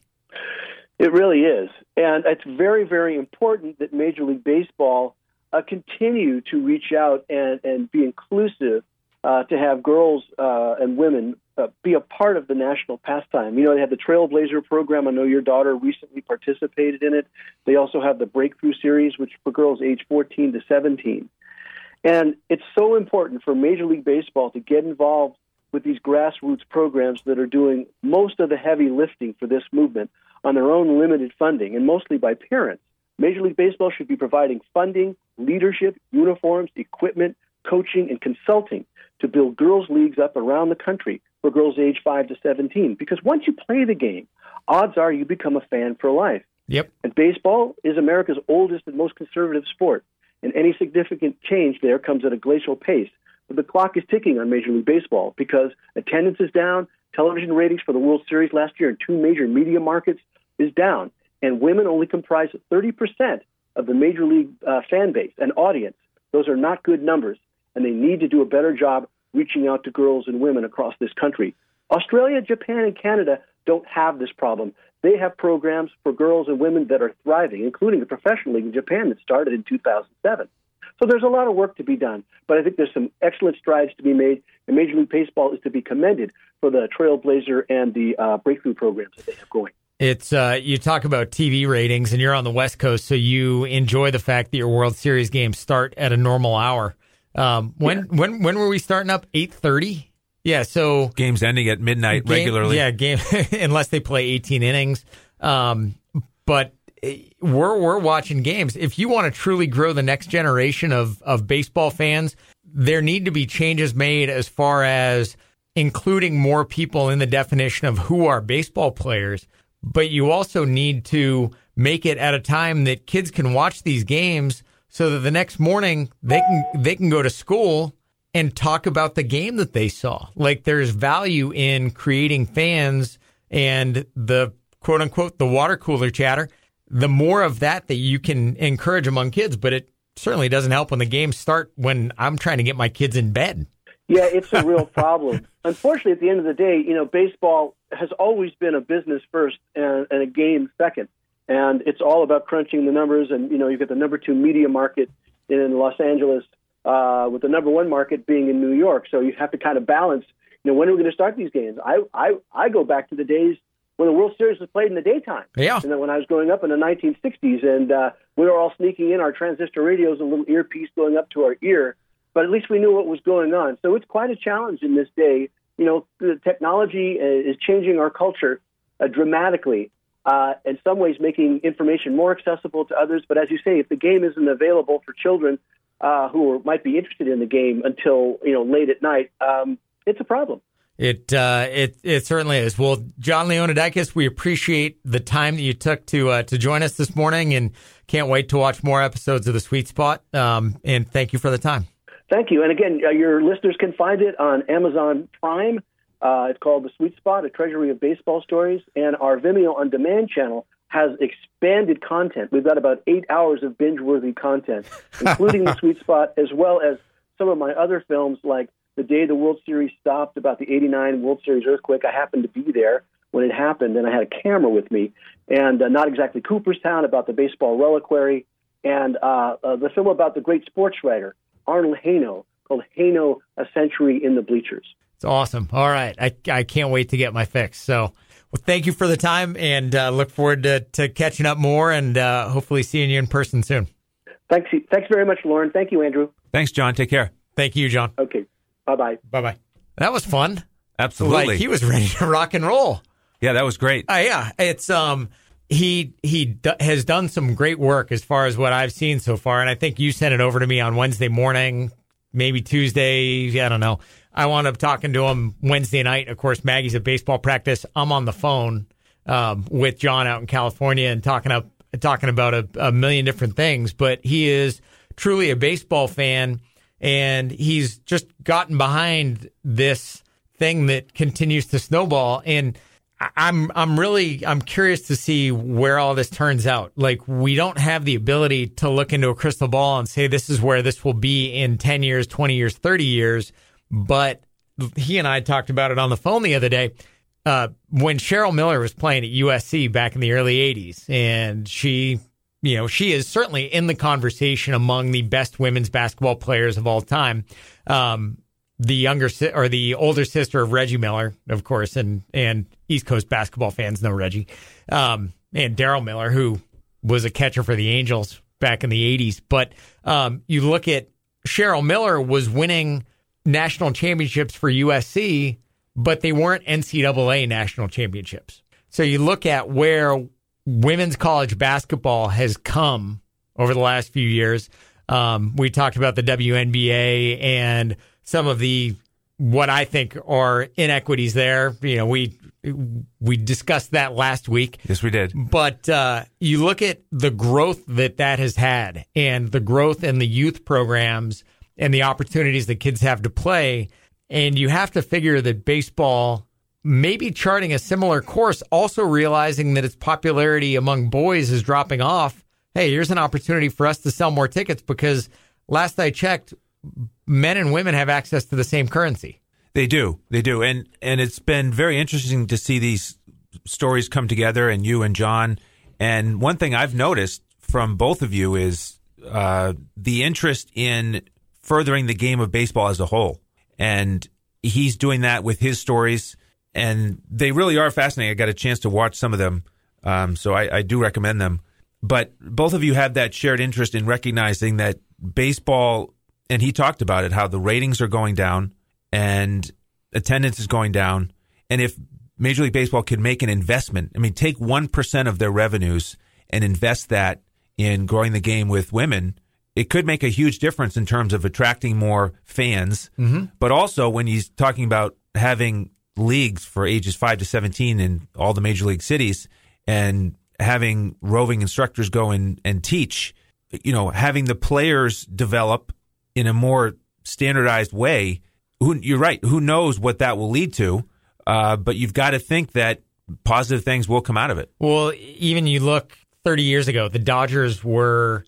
It really is. And it's very, very important that Major League Baseball continue to reach out and be inclusive to have girls and women be a part of the national pastime. You know, they have the Trailblazer program. I know your daughter recently participated in it. They also have the Breakthrough Series, which for girls age 14 to 17. And it's so important for Major League Baseball to get involved with these grassroots programs that are doing most of the heavy lifting for this movement on their own limited funding, and mostly by parents. Major League Baseball should be providing funding, leadership, uniforms, equipment, coaching, and consulting to build girls' leagues up around the country for girls age 5 to 17. Because once you play the game, odds are you become a fan for life. Yep. And baseball is America's oldest and most conservative sport. And any significant change there comes at a glacial pace. But the clock is ticking on Major League Baseball because attendance is down, television ratings for the World Series last year in 2 major media markets is down, and women only comprise 30% of the Major League fan base and audience. Those are not good numbers, and they need to do a better job reaching out to girls and women across this country. Australia, Japan, and Canada don't have this problem. They have programs for girls and women that are thriving, including a professional league in Japan that started in 2007. So there's a lot of work to be done, but I think there's some excellent strides to be made, and Major League Baseball is to be commended for the Trailblazer and the Breakthrough programs that they have going. It's you talk about TV ratings, and you're on the West Coast, so you enjoy the fact that your World Series games start at a normal hour. When were we starting up? 8:30? Yeah, so games ending at midnight regularly. Yeah, game unless they play 18 innings. But we're watching games. If you want to truly grow the next generation of baseball fans, there need to be changes made as far as including more people in the definition of who are baseball players. But you also need to make it at a time that kids can watch these games so that the next morning they can go to school and talk about the game that they saw. Like, there's value in creating fans and the quote unquote the water cooler chatter. The more of that you can encourage among kids, but it certainly doesn't help when the games start when I'm trying to get my kids in bed. Yeah, it's a real problem. Unfortunately, at the end of the day, baseball has always been a business first and a game second. And it's all about crunching the numbers. And, you've got the number 2 media market in Los Angeles with the number 1 market being in New York. So you have to kind of balance, when are we going to start these games? I go back to the days when the World Series was played in the daytime. Yeah. And then when I was growing up in the 1960s, and we were all sneaking in our transistor radios, a little earpiece going up to our ear, but at least we knew what was going on. So it's quite a challenge in this day. The technology is changing our culture dramatically, in some ways making information more accessible to others. But as you say, if the game isn't available for children who might be interested in the game until late at night, it's a problem. It certainly is. Well, John Leonidakis, we appreciate the time that you took to join us this morning, and can't wait to watch more episodes of The Sweet Spot. And thank you for the time. Thank you. And again, your listeners can find it on Amazon Prime. It's called The Sweet Spot, A Treasury of Baseball Stories. And our Vimeo On Demand channel has expanded content. We've got about 8 hours of binge-worthy content, including The Sweet Spot, as well as some of my other films like The Day the World Series Stopped, about the 89 World Series earthquake. I happened to be there when it happened, and I had a camera with me. And Not Exactly Cooperstown, about the baseball reliquary. And the film about the great sports writer, Arnold Haino, called Haino, A Century in the Bleachers. It's awesome. All right. I can't wait to get my fix. So, well, thank you for the time, and look forward to catching up more and hopefully seeing you in person soon. Thanks very much, Lauren. Thank you, Andrew. Thanks, John. Take care. Thank you, John. Okay. Bye-bye. Bye-bye. That was fun. Absolutely. Like, he was ready to rock and roll. Yeah, that was great. Yeah. It's he has done some great work as far as what I've seen so far, and I think you sent it over to me on Wednesday morning, maybe Tuesday. I don't know. I wound up talking to him Wednesday night. Of course, Maggie's at baseball practice. I'm on the phone with John out in California and talking about a million different things. But he is truly a baseball fan, and he's just gotten behind this thing that continues to snowball. And I'm curious to see where all this turns out. Like, we don't have the ability to look into a crystal ball and say this is where this will be in 10 years, 20 years, 30 years. But he and I talked about it on the phone the other day when Cheryl Miller was playing at USC back in the early 80s. And she is certainly in the conversation among the best women's basketball players of all time. The older sister of Reggie Miller, of course, and East Coast basketball fans know Reggie, and Daryl Miller, who was a catcher for the Angels back in the 80s. But you look at Cheryl Miller was winning national championships for USC, but they weren't NCAA national championships. So you look at where women's college basketball has come over the last few years. We talked about the WNBA and some of the what I think are inequities there. We discussed that last week. Yes, we did. But you look at the growth that has had and the growth in the youth programs and the opportunities that kids have to play. And you have to figure that baseball may be charting a similar course, also realizing that its popularity among boys is dropping off. Hey, here's an opportunity for us to sell more tickets because last I checked, men and women have access to the same currency. They do. And it's been very interesting to see these stories come together, and you and John. And one thing I've noticed from both of you is the interest in furthering the game of baseball as a whole. And he's doing that with his stories, and they really are fascinating. I got a chance to watch some of them, so I do recommend them. But both of you have that shared interest in recognizing that baseball, and he talked about it, how the ratings are going down and attendance is going down. And if Major League Baseball could make an investment, take 1% of their revenues and invest that in growing the game with women, it could make a huge difference in terms of attracting more fans. Mm-hmm. But also when he's talking about having leagues for ages 5 to 17 in all the major league cities and having roving instructors go and teach, having the players develop in a more standardized way. You're right. Who knows what that will lead to? But you've got to think that positive things will come out of it. Well, even you look 30 years ago, the Dodgers were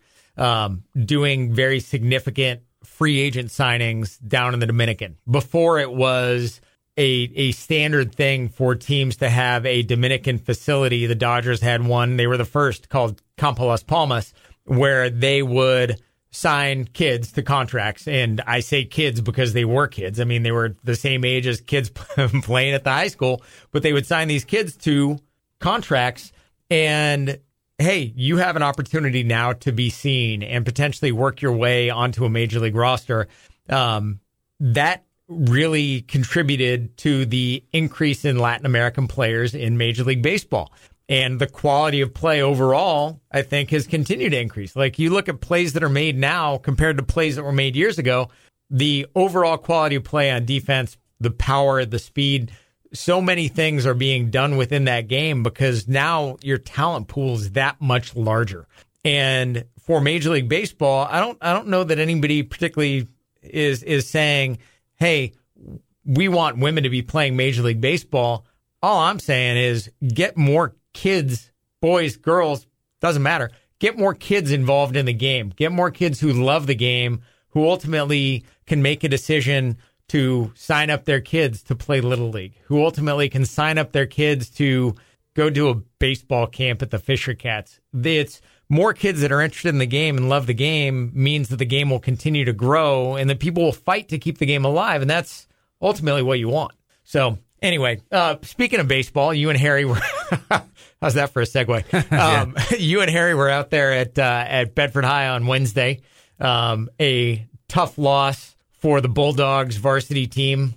doing very significant free agent signings down in the Dominican. Before it was a standard thing for teams to have a Dominican facility. The Dodgers had one. They were the first, called Campo Las Palmas, where they would sign kids to contracts. And I say kids because they were kids. They were the same age as kids playing at the high school, but they would sign these kids to contracts. And hey, you have an opportunity now to be seen and potentially work your way onto a major league roster. That really contributed to the increase in Latin American players in Major League Baseball. And the quality of play overall, I think, has continued to increase. Like, you look at plays that are made now compared to plays that were made years ago, the overall quality of play on defense, the power, the speed, so many things are being done within that game because now your talent pool is that much larger. And for Major League Baseball, I don't know that anybody particularly is saying, hey, we want women to be playing Major League Baseball. All I'm saying is get more kids, boys, girls, doesn't matter. Get more kids involved in the game. Get more kids who love the game, who ultimately can make a decision to sign up their kids to play Little League, who ultimately can sign up their kids to go do a baseball camp at the Fisher Cats. It's more kids that are interested in the game and love the game means that the game will continue to grow and that people will fight to keep the game alive. And that's ultimately what you want. So anyway, speaking of baseball, you and Harry were, how's that for a segue? You and Harry were out there at Bedford High on Wednesday. A tough loss for the Bulldogs varsity team.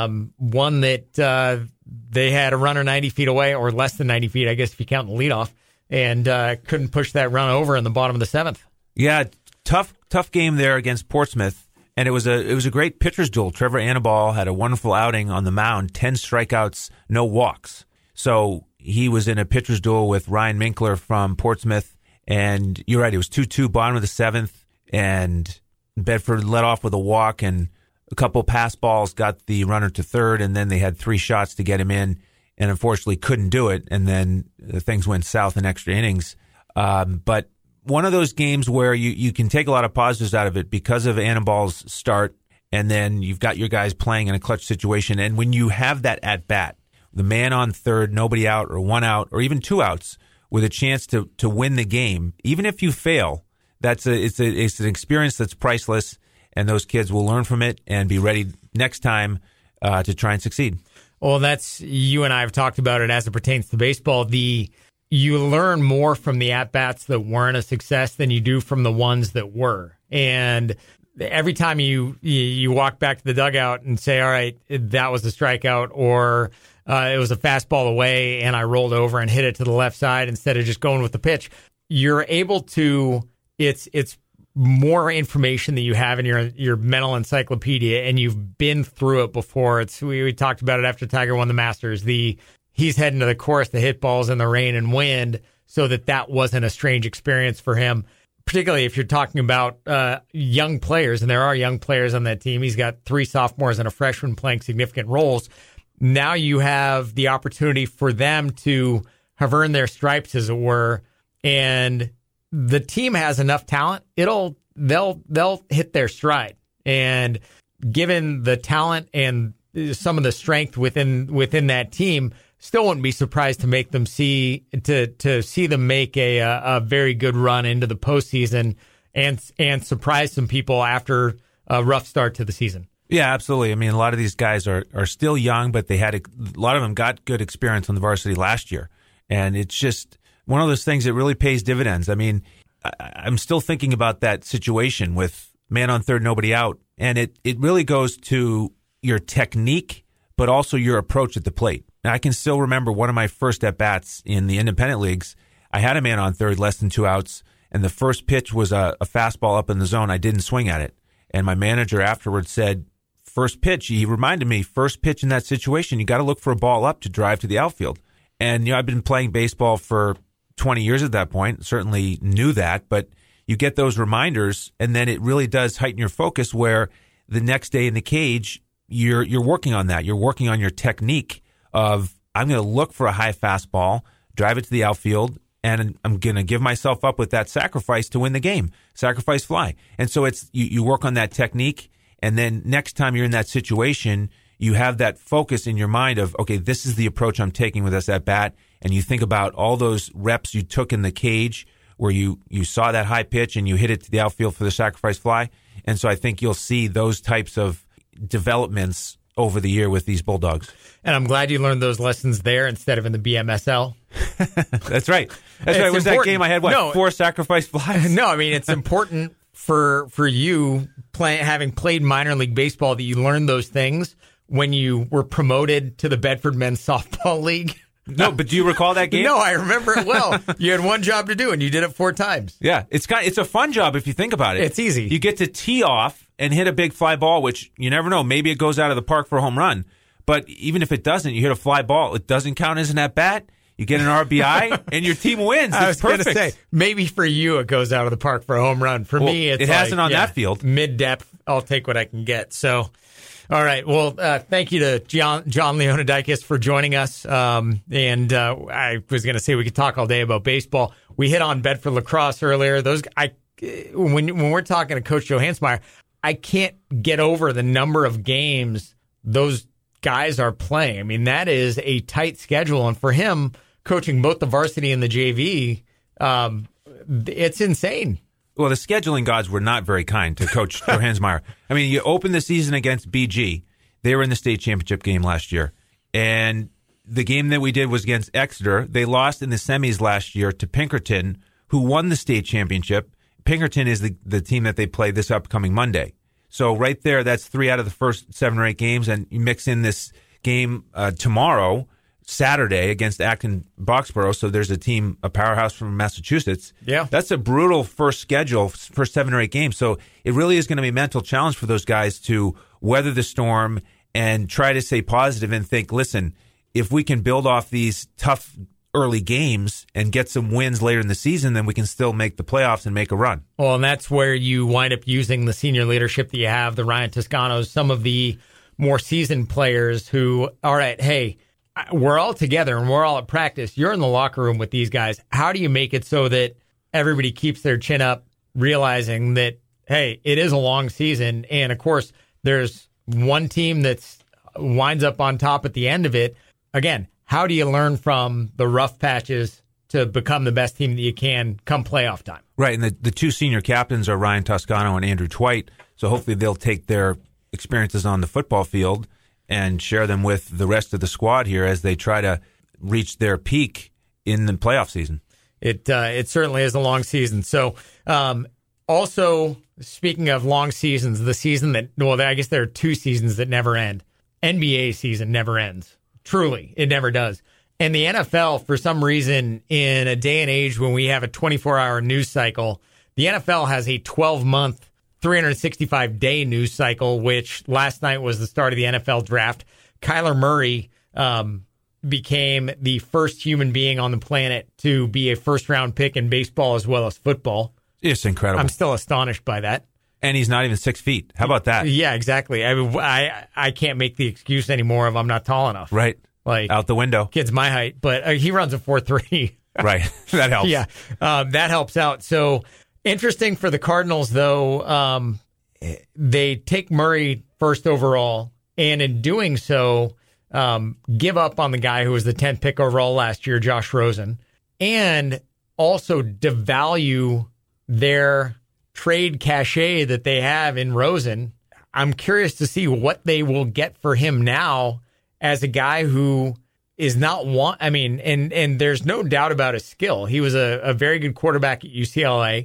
One that they had a runner 90 feet away, or less than 90 feet, I guess, if you count the leadoff, and couldn't push that run over in the bottom of the seventh. Yeah, tough game there against Portsmouth, and it was a great pitcher's duel. Trevor Annaball had a wonderful outing on the mound, 10 strikeouts, no walks. So he was in a pitcher's duel with Ryan Minkler from Portsmouth, and you're right, it was 2-2, bottom of the seventh, and Bedford led off with a walk, and a couple pass balls got the runner to third, and then they had 3 shots to get him in, and unfortunately couldn't do it, and then things went south in extra innings. But one of those games where you can take a lot of positives out of it because of Annaball's start, and then you've got your guys playing in a clutch situation, and when you have that at-bat, the man on third, nobody out, or 1 out, or even 2 outs, with a chance to win the game, even if you fail, it's an experience that's priceless, and those kids will learn from it and be ready next time to try and succeed. Well, you and I have talked about it as it pertains to baseball. You learn more from the at-bats that weren't a success than you do from the ones that were. And every time you walk back to the dugout and say, all right, that was a strikeout, or it was a fastball away and I rolled over and hit it to the left side instead of just going with the pitch, you're able to... It's more information that you have in your mental encyclopedia, and you've been through it before. We talked about it after Tiger won the Masters. He's heading to the course to hit balls in the rain and wind, so that wasn't a strange experience for him. Particularly if you're talking about young players, and there are young players on that team. He's got 3 sophomores and a freshman playing significant roles. Now you have the opportunity for them to have earned their stripes, as it were, and the team has enough talent, they'll hit their stride. And given the talent and some of the strength within that team, still wouldn't be surprised to make them see them make a very good run into the postseason and surprise some people after a rough start to the season. Yeah, absolutely. I mean, a lot of these guys are still young, but they had a lot of them got good experience on the varsity last year, and it's just one of those things that really pays dividends. I mean, I'm still thinking about that situation with man on third, nobody out. And it really goes to your technique, but also your approach at the plate. Now, I can still remember one of my first at-bats in the independent leagues. I had a man on third, less than 2 outs, and the first pitch was a fastball up in the zone. I didn't swing at it. And my manager afterwards said, first pitch, he reminded me, first pitch in that situation, you got to look for a ball up to drive to the outfield. And, I've been playing baseball for 20 years at that point, certainly knew that, but you get those reminders, and then it really does heighten your focus where the next day in the cage, you're working on that. You're working on your technique of, I'm going to look for a high fastball, drive it to the outfield, and I'm going to give myself up with that sacrifice to win the game. Sacrifice fly. And so it's you work on that technique, and then next time you're in that situation, you have that focus in your mind of, okay, this is the approach I'm taking with this at bat. And you think about all those reps you took in the cage where you saw that high pitch and you hit it to the outfield for the sacrifice fly. And so I think you'll see those types of developments over the year with these Bulldogs. And I'm glad you learned those lessons there instead of in the BMSL. That's right. That's right. Was that game I had, 4 sacrifice flies? No, I mean, it's important for you having played minor league baseball that you learned those things when you were promoted to the Bedford Men's Softball League. No, but do you recall that game? No, I remember it well. You had one job to do, and you did it 4 times. Yeah, it's a fun job if you think about it. It's easy. You get to tee off and hit a big fly ball, which you never know. Maybe it goes out of the park for a home run. But even if it doesn't, you hit a fly ball, it doesn't count as an at-bat. You get an RBI, and your team wins. I was It's perfect. going to say, maybe for you it goes out of the park for a home run. For me, it's it hasn't on that field. Mid-depth, I'll take what I can get. So, all right. Well, thank you to John Leonidakis for joining us. And I was going to say we could talk all day about baseball. We hit on Bedford lacrosse earlier. When we're talking to Coach Joe Hansmeyer, I can't get over the number of games those guys are playing. I mean, that is a tight schedule. And for him, coaching both the varsity and the JV, it's insane. Well, the scheduling gods were not very kind to Coach Joe Hansmeyer. I mean, you opened the season against BG. They were in the state championship game last year. And the game that we did was against Exeter. They lost in the semis last year to Pinkerton, who won the state championship. Pinkerton is the team that they play this upcoming Monday. So right there, that's 3 out of the first 7 or 8 games. And you mix in this game tomorrow, Saturday, against Acton Boxborough. So there's a powerhouse from Massachusetts. Yeah. That's a brutal first schedule for 7 or 8 games. So it really is going to be a mental challenge for those guys to weather the storm and try to stay positive and think, listen, if we can build off these tough early games and get some wins later in the season, then we can still make the playoffs and make a run. Well, and that's where you wind up using the senior leadership that you have, the Ryan Toscanos, some of the more seasoned players who, all right, hey, we're all together and we're all at practice. You're in the locker room with these guys. How do you make it so that everybody keeps their chin up, realizing that, hey, it is a long season. And, of course, there's one team that winds up on top at the end of it. Again, how do you learn from the rough patches to become the best team that you can come playoff time? Right, and the 2 senior captains are Ryan Toscano and Andrew Twite, so hopefully they'll take their experiences on the football field and share them with the rest of the squad here as they try to reach their peak in the playoff season. It certainly is a long season. So, also, speaking of long seasons, the season that, well, I guess there are 2 seasons that never end. NBA season never ends. Truly, it never does. And the NFL, for some reason, in a day and age when we have a 24-hour news cycle, the NFL has a 12-month, 365-day news cycle, which last night was the start of the NFL draft. Kyler Murray became the first human being on the planet to be a first-round pick in baseball as well as football. It's incredible. I'm still astonished by that. And he's not even 6 feet. How about that? Yeah, exactly. I can't make the excuse anymore of I'm not tall enough. Right. Like out the window. Kid's my height, but he runs a 4.3. Right. That helps. Yeah, that helps out. So interesting for the Cardinals, though. They take Murray first overall, and in doing so, give up on the guy who was the 10th pick overall last year, Josh Rosen, and also devalue their trade cachet that they have in Rosen. I'm curious to see what they will get for him now as a guy who is not and there's no doubt about his skill. He was a very good quarterback at UCLA.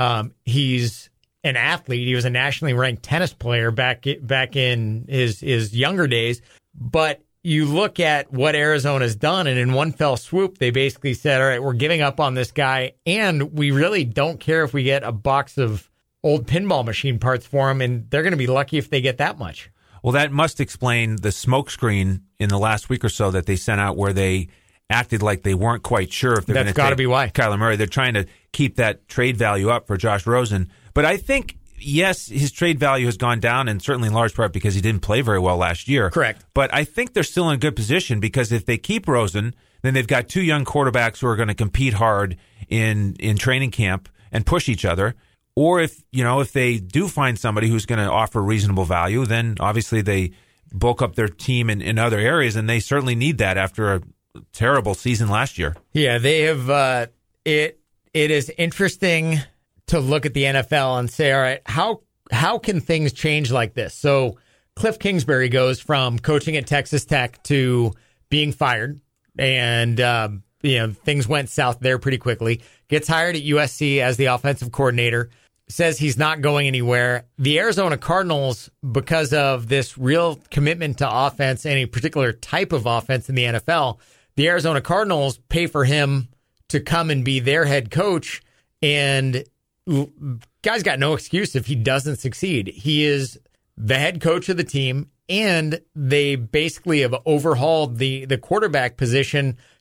He's an athlete. He was a nationally ranked tennis player back in his younger days. But you look at what Arizona's done, and in one fell swoop, they basically said, all right, we're giving up on this guy, and we really don't care if we get a box of old pinball machine parts for him, and they're going to be lucky if they get that much. Well, that must explain the smokescreen in the last week or so that they sent out where they acted like they weren't quite sure if they're going to take Kyler Murray. They're trying to keep that trade value up for Josh Rosen. But I think, yes, his trade value has gone down, and certainly in large part because he didn't play very well last year. Correct. But I think they're still in a good position because if they keep Rosen, then they've got 2 young quarterbacks who are going to compete hard in training camp and push each other. Or if they do find somebody who's going to offer reasonable value, then obviously they bulk up their team in other areas, and they certainly need that after a terrible season last year. Yeah, they have. It is interesting to look at the NFL and say, all right, how can things change like this? So Cliff Kingsbury goes from coaching at Texas Tech to being fired, and things went south there pretty quickly. Gets hired at USC as the offensive coordinator. Says he's not going anywhere. The Arizona Cardinals, because of this real commitment to offense and a particular type of offense in the NFL, the Arizona Cardinals pay for him to come and be their head coach. And guy's got no excuse if he doesn't succeed. He is the head coach of the team, and they basically have overhauled the quarterback position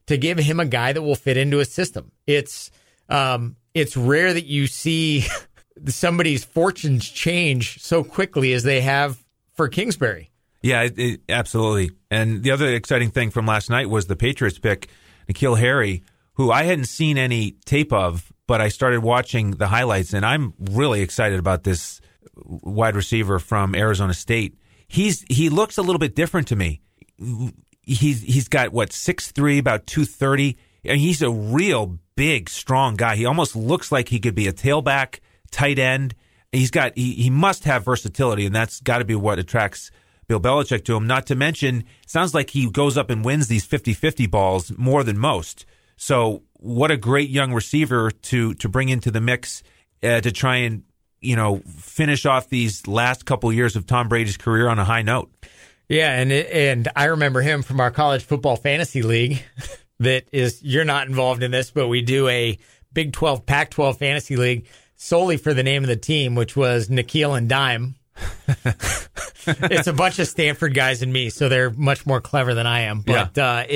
to give him a guy that will fit into his system. It's rare that you see somebody's fortunes change so quickly as they have for Kingsbury. Yeah, absolutely. And the other exciting thing from last night was the Patriots pick, N'Keal Harry, who I hadn't seen any tape of, but I started watching the highlights, and I'm really excited about this wide receiver from Arizona State. He looks a little bit different to me. He's got, 6'3", about 230, and he's a real big, strong guy. He almost looks like he could be a tailback, tight end. He must have versatility, and that's got to be what attracts Bill Belichick to him. Not to mention, it sounds like he goes up and wins these 50-50 balls more than most. So what a great young receiver to bring into the mix to try and, finish off these last couple years of Tom Brady's career on a high note. Yeah, and I remember him from our college football fantasy league. You're not involved in this, but we do a Big 12, Pac-12 fantasy league solely for the name of the team, which was N'Keal and Dime. It's a bunch of Stanford guys and me, so they're much more clever than I am. But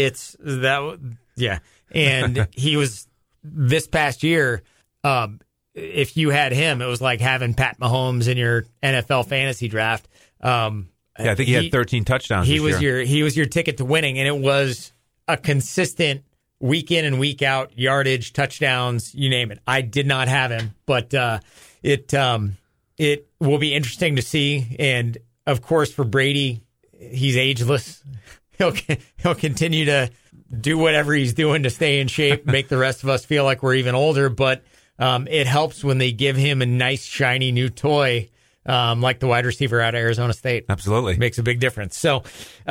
And he was this past year. If you had him, it was like having Pat Mahomes in your NFL fantasy draft. I think he had 13 touchdowns. He was your ticket to winning, and it was a consistent week in and week out yardage, touchdowns, you name it. I did not have him, but it will be interesting to see. And of course, for Brady, he's ageless. He'll continue to do whatever he's doing to stay in shape, make the rest of us feel like we're even older. But it helps when they give him a nice, shiny new toy, like the wide receiver out of Arizona State. Absolutely. Makes a big difference. So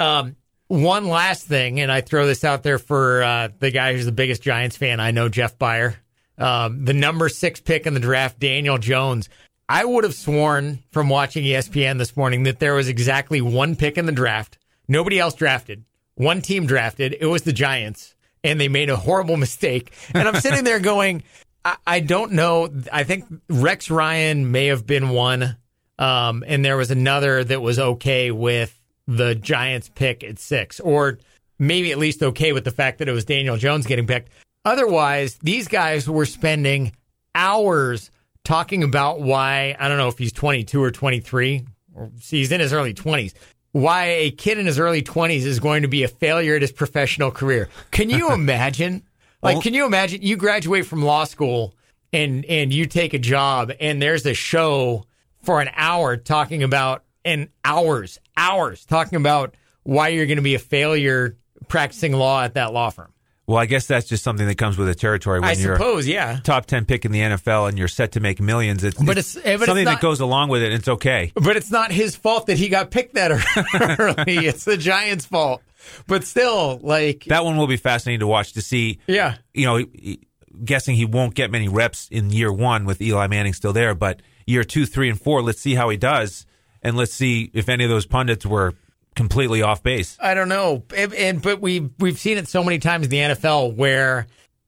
one last thing, and I throw this out there for the guy who's the biggest Giants fan I know, Jeff Beyer. The number 6 pick in the draft, Daniel Jones. I would have sworn from watching ESPN this morning that there was exactly one pick in the draft. Nobody else drafted. One team drafted. It was the Giants, and they made a horrible mistake. And I'm sitting there going, I don't know. I think Rex Ryan may have been one, and there was another that was okay with the Giants pick at 6, or maybe at least okay with the fact that it was Daniel Jones getting picked. Otherwise, these guys were spending hours talking about why, I don't know if he's 22 or 23, or he's in his early 20s, why a kid in his early 20s is going to be a failure at his professional career. Can you imagine? Can you imagine you graduate from law school and you take a job and there's a show for an hour talking about, and hours talking about why you're going to be a failure practicing law at that law firm? Well, I guess that's just something that comes with the territory when you're top 10 pick in the NFL and you're set to make millions. It's something that goes along with it, and it's okay. But it's not his fault that he got picked that early. It's the Giants' fault. But still, that one will be fascinating to watch, to see. Yeah. Guessing he won't get many reps in year 1 with Eli Manning still there, but year 2, 3, and 4, let's see how he does, and let's see if any of those pundits were completely off base. I don't know, but we've seen it so many times in the NFL where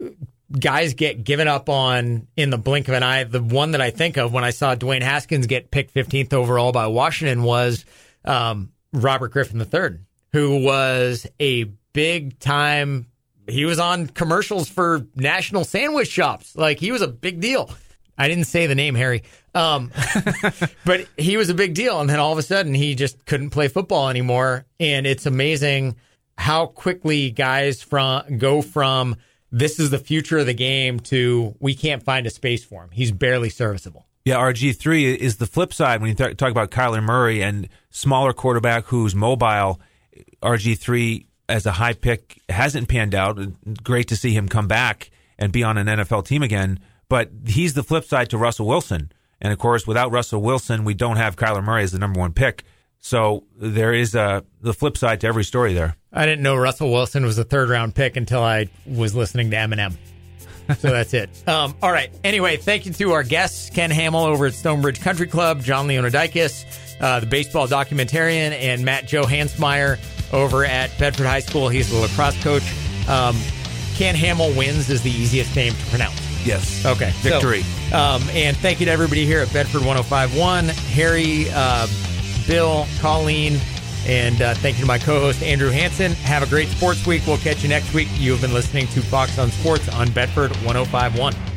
guys get given up on in the blink of an eye. The one that I think of when I saw Dwayne Haskins get picked 15th overall by Washington was Robert Griffin III, who was a big time. He was on commercials for national sandwich shops. He was a big deal. I didn't say the name, Harry. But he was a big deal. And then all of a sudden, he just couldn't play football anymore. And it's amazing how quickly guys go from this is the future of the game to we can't find a space for him. He's barely serviceable. Yeah, RG3 is the flip side when you talk about Kyler Murray and smaller quarterback who's mobile. RG3 as a high pick hasn't panned out. Great to see him come back and be on an NFL team again. But he's the flip side to Russell Wilson. And, of course, without Russell Wilson, we don't have Kyler Murray as the number 1 pick. So there is the flip side to every story there. I didn't know Russell Wilson was a 3rd-round pick until I was listening to Eminem. So that's it. All right. Anyway, thank you to our guests, Ken Hamill over at Stonebridge Country Club, John Leonidakis, the baseball documentarian, and Matt Joe Hansmeyer over at Bedford High School. He's the lacrosse coach. Ken Hamill wins is the easiest name to pronounce. Yes. Okay. Victory. So, and thank you to everybody here at Bedford 105.1. Harry, Bill, Colleen, And thank you to my co-host, Andrew Hansen. Have a great sports week. We'll catch you next week. You have been listening to Fox on Sports on Bedford 105.1.